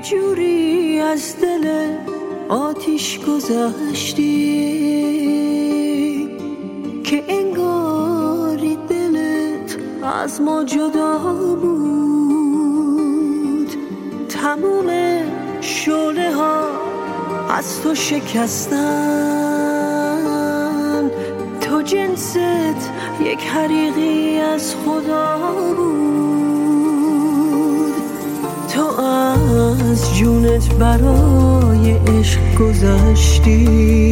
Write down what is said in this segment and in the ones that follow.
جوری از دل آتیش گذشتی که انگاری دلت از ما جدا بود. تموم شعله ها از تو شکستن، تو جنست یک حریقی از خدا بود. تو از جونت برای عشق گذشتی،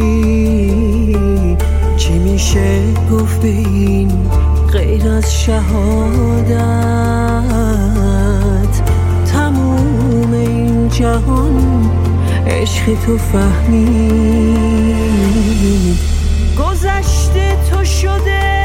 چی میشه گفت به این غیر از شهادت؟ تموم این جهان عشق تو فهمید، گذشته تو شده